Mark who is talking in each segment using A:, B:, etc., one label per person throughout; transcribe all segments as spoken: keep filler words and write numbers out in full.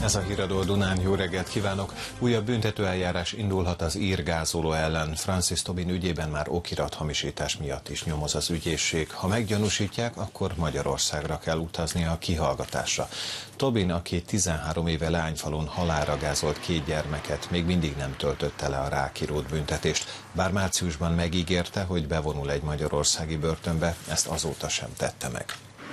A: Ez a Híradó a Dunán, jó reggelt kívánok! Újabb büntetőeljárás indulhat az ír gázoló ellen. Francis Tobin ügyében már okirathamisítás miatt is nyomoz az ügyészség. Ha meggyanúsítják, akkor Magyarországra kell utaznia a kihallgatásra. Tobin, aki tizenhárom éve Leányfalun halálra gázolt két gyermeket, még mindig nem töltötte le a rákirót büntetést. Bár márciusban megígérte, hogy bevonul egy magyarországi börtönbe, ezt azóta sem tette meg.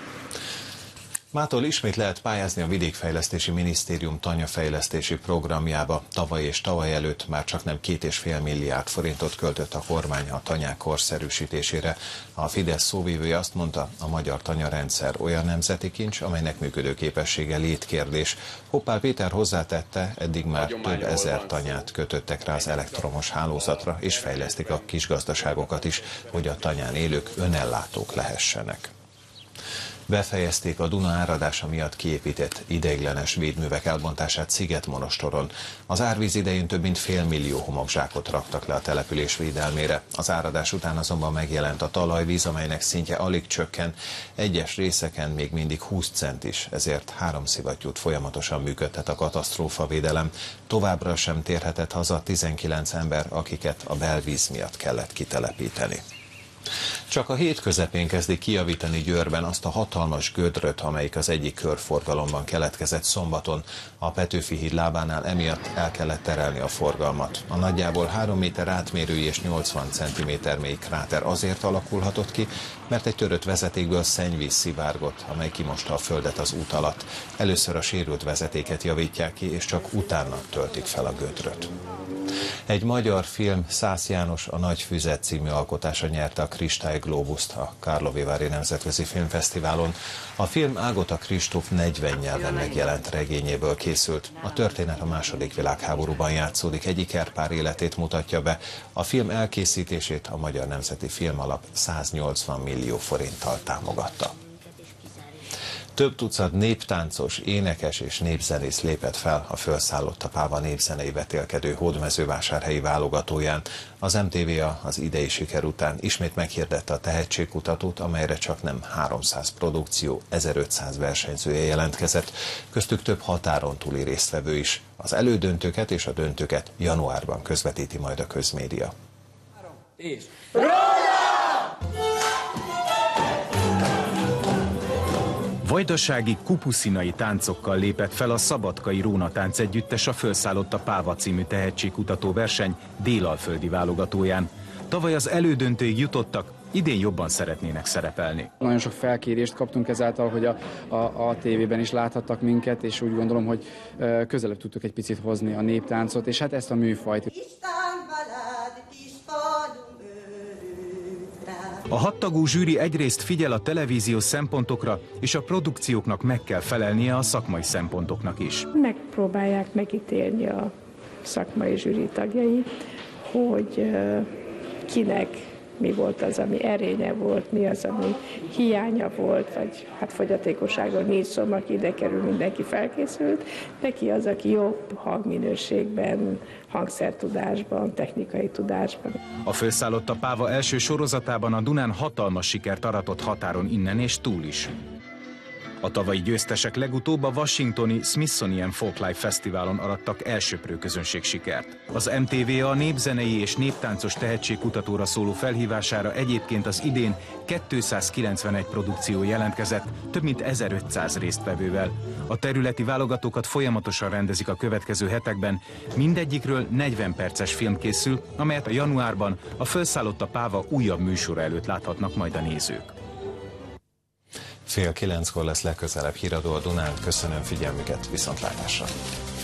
A: Mától ismét lehet pályázni a Vidékfejlesztési Minisztérium tanyafejlesztési programjába. Tavaly és tavaly előtt már csak nem két és fél milliárd forintot költött a kormány a tanyák korszerűsítésére. A Fidesz szóvivője azt mondta, a magyar tanyarendszer olyan nemzeti kincs, amelynek működőképessége létkérdés. Hoppál Péter hozzátette, eddig már több ezer tanyát kötöttek rá az elektromos hálózatra, és fejlesztik a kisgazdaságokat is, hogy a tanyán élők önellátók lehessenek. Befejezték a Duna áradása miatt kiépített ideiglenes védművek elbontását Szigetmonostoron. Az árvíz idején több mint fél millió homokzsákot raktak le a település védelmére. Az áradás után azonban megjelent a talajvíz, amelynek szintje alig csökken, egyes részeken még mindig húsz centis, ezért három szivattyút folyamatosan működtet a katasztrófavédelem. Továbbra sem térhetett haza tizenkilenc ember, akiket a belvíz miatt kellett kitelepíteni. Csak a hét közepén kezdik kijavítani Győrben azt a hatalmas gödröt, amelyik az egyik körforgalomban keletkezett szombaton. A Petőfi híd lábánál emiatt el kellett terelni a forgalmat. A nagyjából három méter átmérőjű és nyolcvan centiméter mély kráter azért alakulhatott ki, mert egy törött vezetékből szennyvíz szivárgott, amely kimosta a földet az út alatt. Először a sérült vezetéket javítják ki, és csak utána töltik fel a gödröt. Egy magyar film, Szász János a Nagy Füzet című alkotása nyerte a Kristály Globust a Karlovévári Nemzetközi Filmfesztiválon. A film Ágota Kristóf negyven nyelven megjelent regényéből készült. A történet a második világháborúban játszódik, egy ikerpár életét mutatja be. A film elkészítését a Magyar Nemzeti Filmalap száznyolcvan millió forinttal támogatta. Több tucat néptáncos, énekes és népzenész lépett fel a Fölszállott a Páva népzenei vetélkedő hódmezővásárhelyi válogatóján. Az em té vé á az idei siker után ismét meghirdette a tehetségkutatót, amelyre csak nem háromszáz produkció, ezerötszáz versenyzője jelentkezett, köztük több határon túli résztvevő is. Az elődöntőket és a döntőket januárban közvetíti majd a közmédia.
B: És...
C: Vajdasági kupuszinai táncokkal lépett fel a Szabadkai Róna Tánc Együttes a Fölszállott a Páva című tehetségkutató verseny délalföldi válogatóján. Tavaly az elődöntőig jutottak, idén jobban szeretnének szerepelni.
B: Nagyon sok felkérést kaptunk ezáltal, hogy a, a, a tévében is láthattak minket, és úgy gondolom, hogy közelebb tudtuk egy picit hozni a néptáncot, és hát ezt a műfajt.
C: A hattagú zsűri egyrészt figyel a televíziós szempontokra, és a produkcióknak meg kell felelnie a szakmai szempontoknak is.
D: Megpróbálják megítélni a szakmai zsűri tagjai, hogy kinek mi volt az, ami erénye volt, mi az, ami hiánya volt, vagy hát fogyatékosságról négy szó, aki ide kerül, mindenki felkészült, neki az, aki jobb hangminőségben, hangszertudásban, technikai tudásban.
C: A Fölszállott a Páva első sorozatában a Dunán hatalmas sikert aratott határon innen és túl is. A tavalyi győztesek legutóbb a washingtoni Smithsonian Folklife Fesztiválon arattak elsöprő közönség sikert. Az em té vé a népzenei és néptáncos tehetségkutatóra szóló felhívására egyébként az idén kétszázkilencvenegy produkció jelentkezett, több mint ezerötszáz résztvevővel. A területi válogatókat folyamatosan rendezik a következő hetekben, mindegyikről negyven perces film készül, amelyet a januárban a Fölszállott a Páva újabb műsora előtt láthatnak majd a nézők.
A: Fél kilenckor lesz legközelebb Híradó a Dunán. Köszönöm figyelmüket, viszontlátásra!